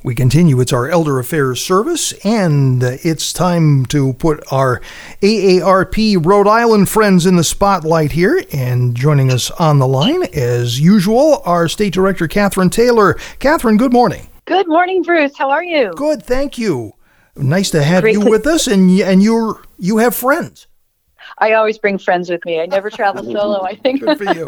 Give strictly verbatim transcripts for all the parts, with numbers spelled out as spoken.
We continue. It's our Elder Affairs service, and uh, it's time to put our A A R P Rhode Island friends in the spotlight here. And joining us on the line, as usual, our State Director, Catherine Taylor. Catherine, good morning. Good morning, Bruce. How are you? Good, thank you. Nice to have Great you to- with us, and and you're you have friends. I always bring friends with me. I never travel solo, I think. Good for you.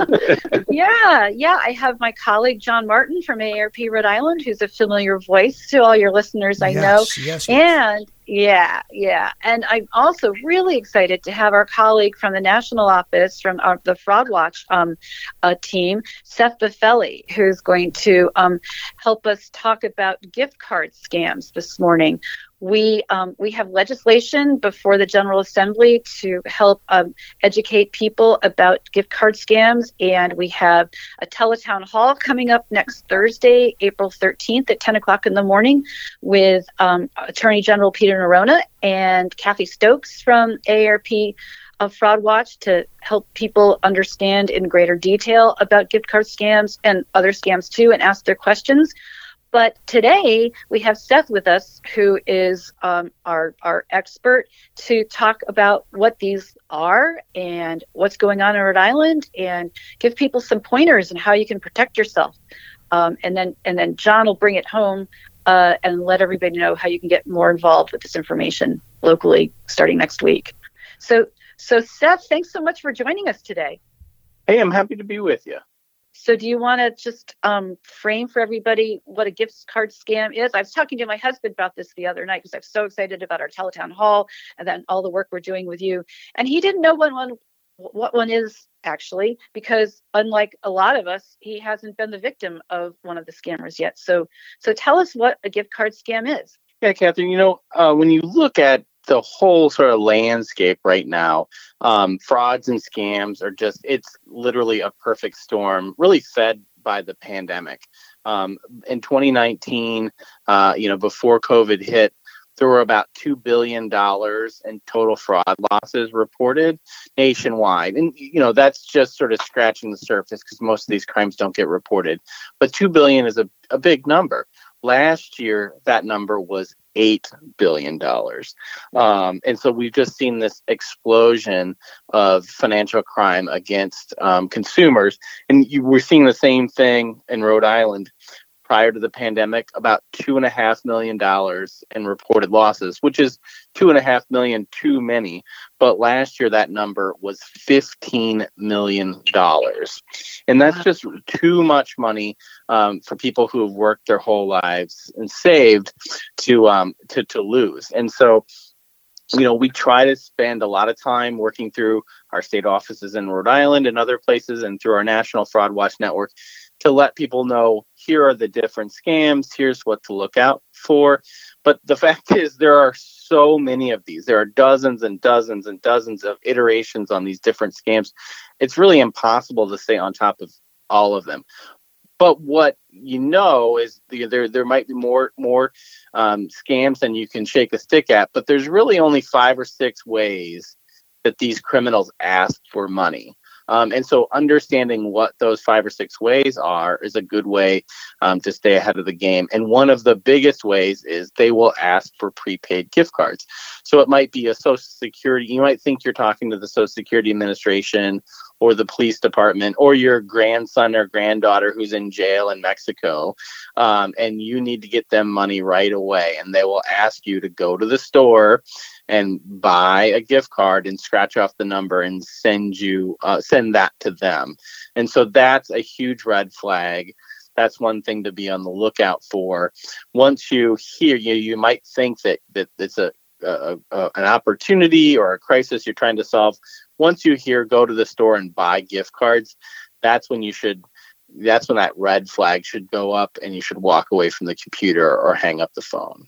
yeah, yeah. I have my colleague, John Martin from A A R P Rhode Island, who's a familiar voice to all your listeners, I yes, know. Yes, yes. And yeah, yeah. And I'm also really excited to have our colleague from the national office, from our, the Fraud Watch um, uh, team, Seth Buffelli, who's going to um, help us talk about gift card scams this morning. We um, we have legislation before the General Assembly to help um, educate people about gift card scams, and we have a teletown hall coming up next Thursday, April thirteenth at ten o'clock in the morning with um, Attorney General Peter Neronha and Kathy Stokes from A A R P of Fraud Watch to help people understand in greater detail about gift card scams and other scams too, and ask their questions. But today we have Seth with us, who is um, our our expert to talk about what these are and what's going on in Rhode Island, and give people some pointers on how you can protect yourself. Um, and then and then John will bring it home uh, and let everybody know how you can get more involved with this information locally starting next week. So so Seth, thanks so much for joining us today. Hey, I'm happy to be with you. So do you want to just um, frame for everybody what a gift card scam is? I was talking to my husband about this the other night because I'm so excited about our teletown hall and then all the work we're doing with you. And he didn't know what one, what one is, actually, because unlike a lot of us, he hasn't been the victim of one of the scammers yet. So so tell us what a gift card scam is. Yeah, Catherine, you know, uh, when you look at the whole sort of landscape right now, um, frauds and scams are just, it's literally a perfect storm, really fed by the pandemic. Um, in twenty nineteen, uh, you know, before COVID hit, there were about two billion dollars in total fraud losses reported nationwide. And, you know, that's just sort of scratching the surface because most of these crimes don't get reported. But two billion dollars is a, a big number. Last year, that number was eight billion dollars. Um, and so we've just seen this explosion of financial crime against um, consumers. And you, we're seeing the same thing in Rhode Island. Prior to the pandemic, about two and a half million dollars in reported losses, which is two and a half million too many. But last year, that number was fifteen million dollars. And that's just too much money um, for people who have worked their whole lives and saved to um, to, to lose. And so, you know, we try to spend a lot of time working through our state offices in Rhode Island and other places and through our National Fraud Watch Network to let people know, here are the different scams, here's what to look out for. But the fact is, there are so many of these. There are dozens and dozens and dozens of iterations on these different scams. It's really impossible to stay on top of all of them. But what you know is the, there there might be more more um, scams than you can shake a stick at, but there's really only five or six ways that these criminals ask for money. Um, and so understanding what those five or six ways are is a good way um, to stay ahead of the game. And one of the biggest ways is they will ask for prepaid gift cards. So it might be a Social Security. You might think you're talking to the Social Security Administration or the police department or your grandson or granddaughter who's in jail in Mexico, um, and you need to get them money right away. And they will ask you to go to the store and buy a gift card and scratch off the number and send you uh, send that to them. And so that's a huge red flag. That's one thing to be on the lookout for. Once you hear, you you might think that that it's a, a, a an opportunity or a crisis you're trying to solve. Once you hear go to the store and buy gift cards, that's when you should that's when that red flag should go up and you should walk away from the computer or hang up the phone.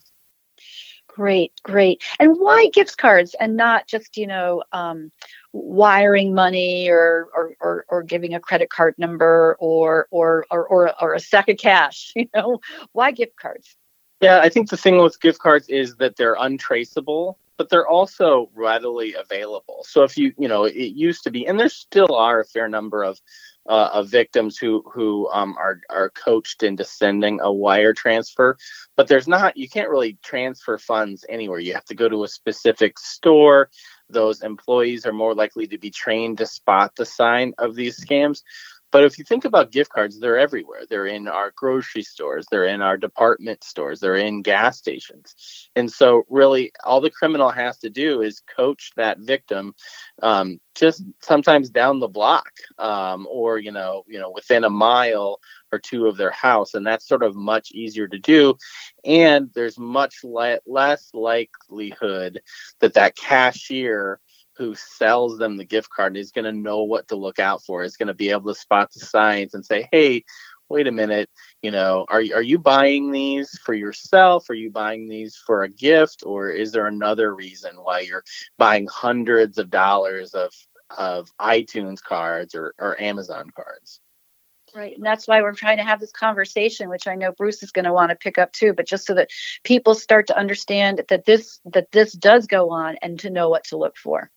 Great, great. And why gift cards and not just, you know, um, wiring money or, or or or giving a credit card number or or or or, or a sack of cash? You know, why gift cards? Yeah, I think the thing with gift cards is that they're untraceable, but they're also readily available. So if you, you know, it used to be, and there still are a fair number of uh, of victims who who um, are are coached into sending a wire transfer, but there's not. You can't really transfer funds anywhere. You have to go to a specific store. Those employees are more likely to be trained to spot the sign of these scams. But if you think about gift cards, they're everywhere. They're in our grocery stores. They're in our department stores. They're in gas stations. And so really all the criminal has to do is coach that victim um, just sometimes down the block um, or, you know, you know, within a mile or two of their house. And that's sort of much easier to do. And there's much le- less likelihood that that cashier who sells them the gift card is going to know what to look out for. Is going to be able to spot the signs and say, hey, wait a minute, you know, are, are you buying these for yourself? Are you buying these for a gift? Or is there another reason why you're buying hundreds of dollars of, of iTunes cards or, or Amazon cards? Right. And that's why we're trying to have this conversation, which I know Bruce is going to want to pick up too, but just so that people start to understand that this, that this does go on and to know what to look for.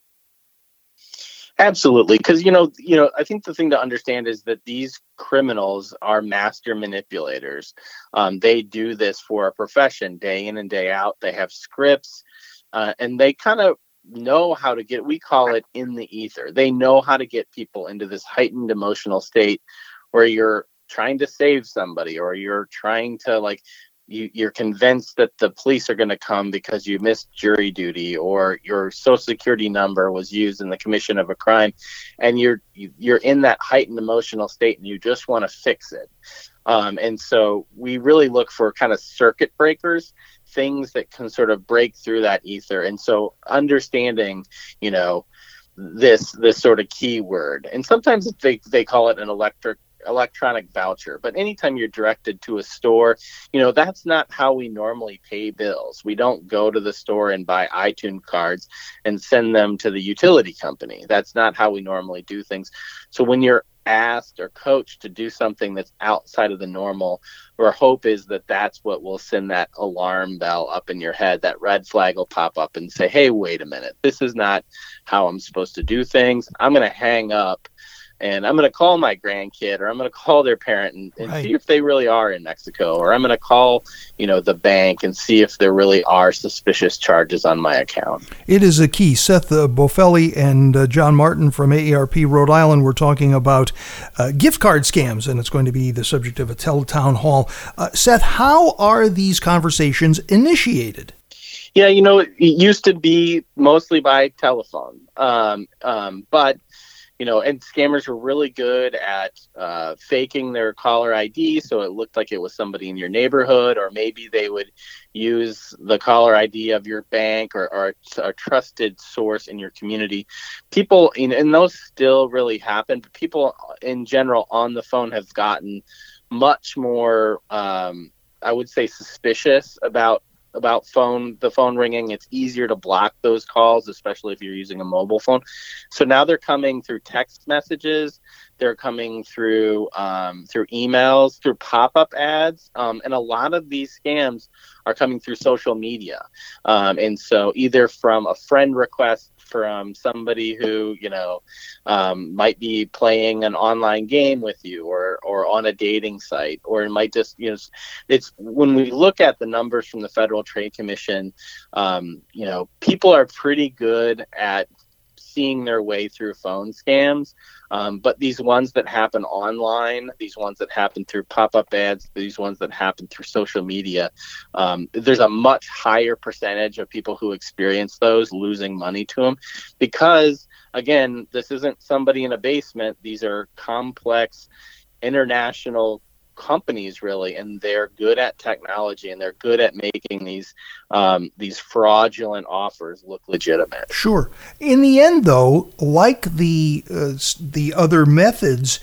Absolutely. Because, you know, you know, I think the thing to understand is that these criminals are master manipulators. Um, they do this for a profession day in and day out. They have scripts uh, and they kind of know how to get, we call it in the ether. They know how to get people into this heightened emotional state where you're trying to save somebody or you're trying to like, You, you're convinced that the police are going to come because you missed jury duty or your social security number was used in the commission of a crime, and you're you, you're in that heightened emotional state and you just want to fix it. Um, and so we really look for kind of circuit breakers, things that can sort of break through that ether. And so understanding, you know, this this sort of keyword, and sometimes they they call it an electric. electronic voucher, but anytime you're directed to a store, you know, that's not how we normally pay bills. We don't go to the store and buy iTunes cards and send them to the utility company. That's not how we normally do things. So when you're asked or coached to do something that's outside of the normal, our hope is that that's what will send that alarm bell up in your head. That red flag will pop up and say, hey, wait a minute, this is not how I'm supposed to do things. I'm going to hang up and I'm going to call my grandkid, or I'm going to call their parent and, and right. see if they really are in Mexico, or I'm going to call, you know, the bank and see if there really are suspicious charges on my account. It is a key. Seth uh, Bofelli and uh, John Martin from A A R P Rhode Island were talking about uh, gift card scams, and it's going to be the subject of a teletown hall. Uh, Seth, how are these conversations initiated? Yeah, you know, it used to be mostly by telephone, um, um, but You know, and scammers were really good at uh, faking their caller I D, so it looked like it was somebody in your neighborhood, or maybe they would use the caller I D of your bank or, or a trusted source in your community. People, you know, and those still really happen, but people in general on the phone have gotten much more, um, I would say, suspicious about about phone, the phone ringing. It's easier to block those calls, especially if you're using a mobile phone. So now they're coming through text messages. They're coming through, um, through emails, through pop-up ads. Um, and a lot of these scams are coming through social media. Um, and so either from a friend request from somebody who, you know, um, might be playing an online game with you, or or on a dating site, or it might just, you know, it's when we look at the numbers from the Federal Trade Commission, um, you know, people are pretty good at seeing their way through phone scams. Um, but these ones that happen online, these ones that happen through pop-up ads, these ones that happen through social media, um, there's a much higher percentage of people who experience those losing money to them. Because, again, this isn't somebody in a basement. These are complex international companies, really, and they're good at technology, and they're good at making these um, these fraudulent offers look legitimate. Sure. In the end, though, like the uh, the other methods,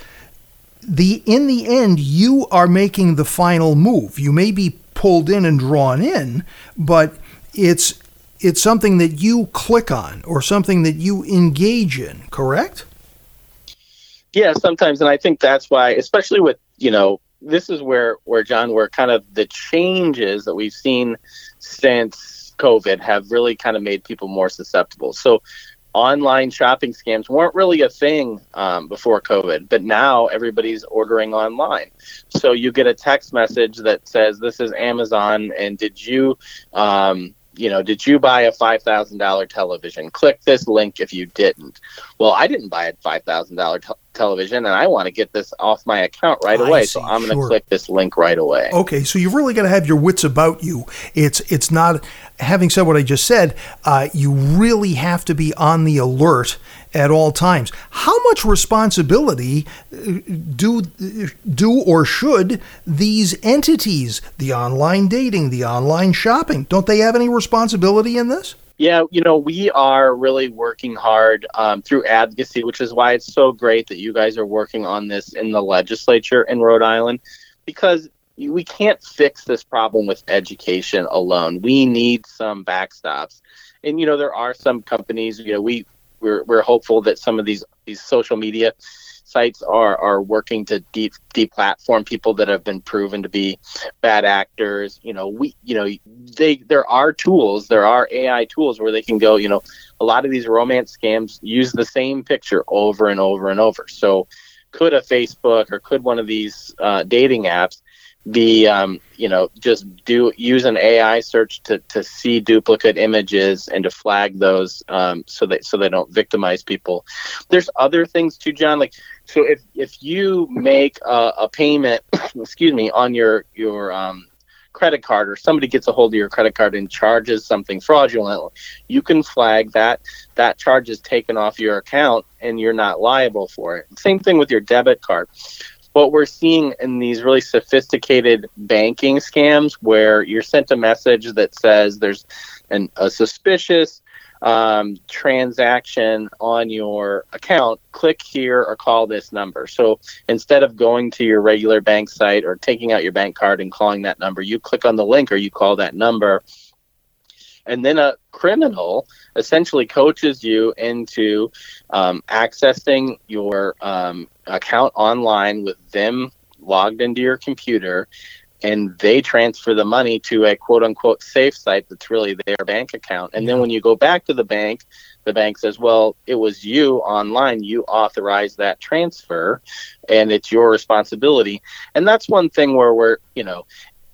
the in the end, you are making the final move. You may be pulled in and drawn in, but it's it's something that you click on or something that you engage in. Correct? Yeah, sometimes, and I think that's why, especially with, you know, this is where, where John, where kind of the changes that we've seen since COVID have really kind of made people more susceptible. So online shopping scams weren't really a thing um, before COVID, but now everybody's ordering online. So you get a text message that says, this is Amazon, and did you, um, you know, did you buy a five thousand dollars television? Click this link if you didn't. Well, I didn't buy a five thousand dollars te- television, and I want to get this off my account right I away. see, So I'm going to sure. click this link right away. Okay, so you've really got to have your wits about you. It's it's not, having said what I just said, uh, you really have to be on the alert at all times. How much responsibility uh, do do or should these entities, the online dating, the online shopping, don't they have any responsibility in this? Yeah, you know, we are really working hard um, through advocacy, which is why it's so great that you guys are working on this in the legislature in Rhode Island, because we can't fix this problem with education alone. We need some backstops. And, you know, there are some companies, you know, we, we're, we're hopeful that some of these, these social media sites are, are working to de- deplatform people that have been proven to be bad actors. You know, we, you know, they, there are tools, there are A I tools where they can go, you know, a lot of these romance scams use the same picture over and over and over. So could a Facebook or could one of these uh, dating apps be, um, you know, just do use an A I search to, to see duplicate images and to flag those um, so that so they don't victimize people. There's other things too, John. Like, so if if you make a, a payment, excuse me, on your your um, credit card, or somebody gets a hold of your credit card and charges something fraudulent, you can flag that. That charge is taken off your account, and you're not liable for it. Same thing with your debit card. What we're seeing in these really sophisticated banking scams where you're sent a message that says there's an, a suspicious um, transaction on your account, click here or call this number. So instead of going to your regular bank site or taking out your bank card and calling that number, you click on the link or you call that number. And then a criminal essentially coaches you into um, accessing your um, account online with them logged into your computer, and they transfer the money to a quote unquote safe site that's really their bank account. And then when you go back to the bank, the bank says, well, it was you online, you authorized that transfer, and it's your responsibility. And that's one thing where we're, you know,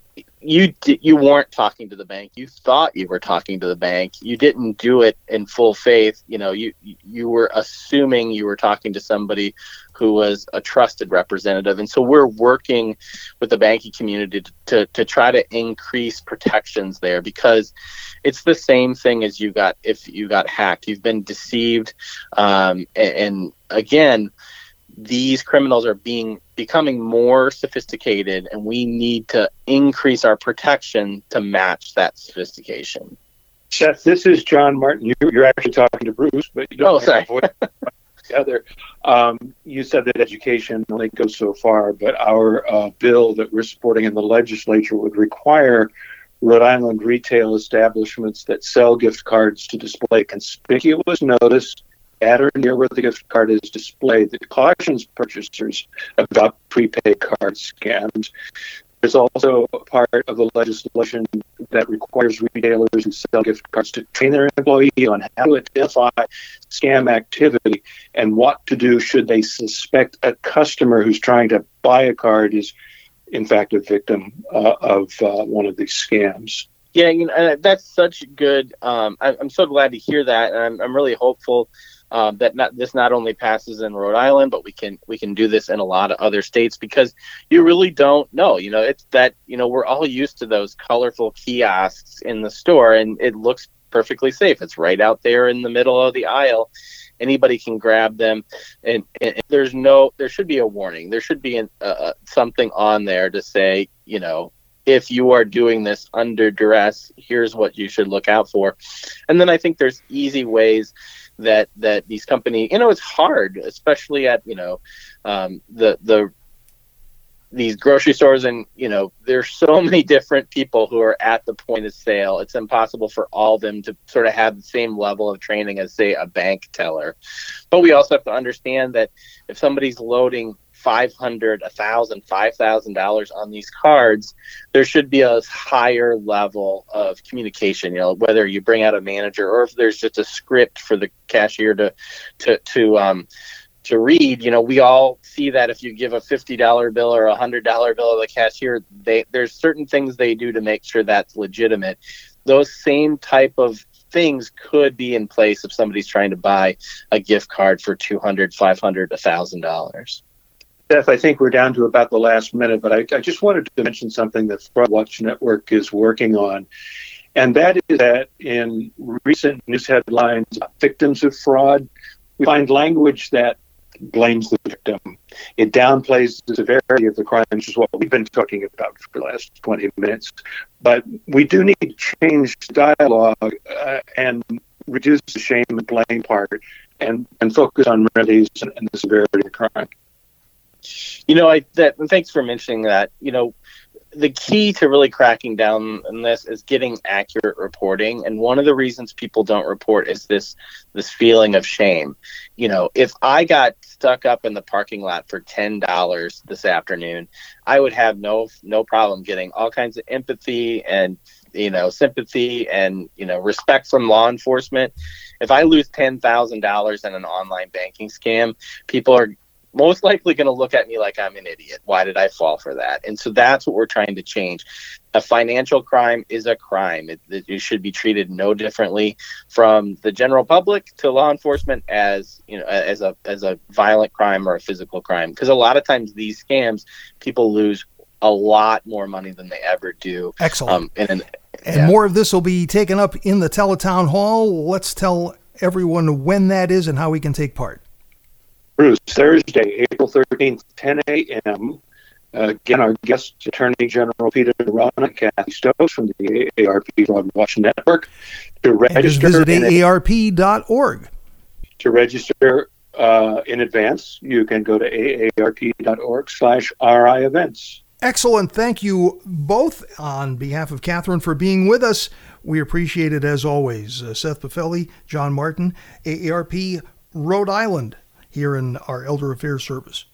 you you weren't talking to the bank. You thought you were talking to the bank. You didn't do it in full faith. You know, you you were assuming you were talking to somebody who was a trusted representative. And so we're working with the banking community to, to, to try to increase protections there, because it's the same thing as you got if you got hacked. You've been deceived. Um, and, and again, these criminals are being becoming more sophisticated, and we need to increase our protection to match that sophistication. Seth, this is John Martin. You, you're actually talking to Bruce, but you don't Oh, have sorry. a voice together. Um, you said that education only goes so far, but our uh, bill that we're supporting in the legislature would require Rhode Island retail establishments that sell gift cards to display conspicuous notice at or near where the gift card is displayed that cautions purchasers about prepaid card scams. There's also a part of the legislation that requires retailers who sell gift cards to train their employee on how to identify scam activity and what to do should they suspect a customer who's trying to buy a card is, in fact, a victim uh, of uh, one of these scams. Yeah, you know, and that's such good. Um, I, I'm so glad to hear that, and I'm, I'm really hopeful Um, that not, this not only passes in Rhode Island, but we can we can do this in a lot of other states, because you really don't know. You know, it's that, you know, we're all used to those colorful kiosks in the store, and it looks perfectly safe. It's right out there in the middle of the aisle. Anybody can grab them, and, and there's no. There should be a warning. There should be an, uh, something on there to say, you know, if you are doing this under duress, here's what you should look out for. And then I think there's easy ways that that these companies, you know, it's hard, especially at, you know, um, the the these grocery stores, and, you know, there's so many different people who are at the point of sale. It's impossible for all of them to sort of have the same level of training as, say, a bank teller. But we also have to understand that if somebody's loading five hundred, a thousand, five thousand dollars on these cards, there should be a higher level of communication. You know, whether you bring out a manager or if there's just a script for the cashier to to to um to read. You know, we all see that if you give a fifty dollar bill or a hundred dollar bill to the cashier, they there's certain things they do to make sure that's legitimate. Those same type of things could be in place if somebody's trying to buy a gift card for two hundred, five hundred, a thousand dollars. Steph, I think we're down to about the last minute, but I, I just wanted to mention something that Fraud Watch Network is working on. And that is that in recent news headlines about victims of fraud, we find language that blames the victim. It downplays the severity of the crime, which is what we've been talking about for the last twenty minutes. But we do need to change dialogue uh, and reduce the shame and blame part and, and focus on remedies and, and the severity of the crime. You know, I that and thanks for mentioning that. You know, the key to really cracking down on this is getting accurate reporting. And one of the reasons people don't report is this this feeling of shame. You know, if I got stuck up in the parking lot for ten dollars this afternoon, I would have no no problem getting all kinds of empathy and, you know, sympathy and, you know, respect from law enforcement. If I lose ten thousand dollars in an online banking scam, people are most likely going to look at me like I'm an idiot. Why did I fall for that? And so that's what we're trying to change. A financial crime is a crime. It, it should be treated no differently from the general public to law enforcement as, you know, as a as a violent crime or a physical crime. Because a lot of times these scams, people lose a lot more money than they ever do. Excellent. Um, and and yeah. More of this will be taken up in the Teletown Hall. Let's tell everyone when that is and how we can take part. Bruce, Thursday, April thirteenth, ten a.m. Uh, again, our guest, Attorney General Peter Rana, Kathy Stokes from the A A R P Fraud Watch Network. To register, and just visit A A R P dot org. To register uh, in advance, you can go to A A R P dot org slash R I events. Excellent. Thank you both on behalf of Catherine for being with us. We appreciate it as always. Uh, Seth Buffelli, John Martin, A A R P Rhode Island, here in our Elder Affairs Service.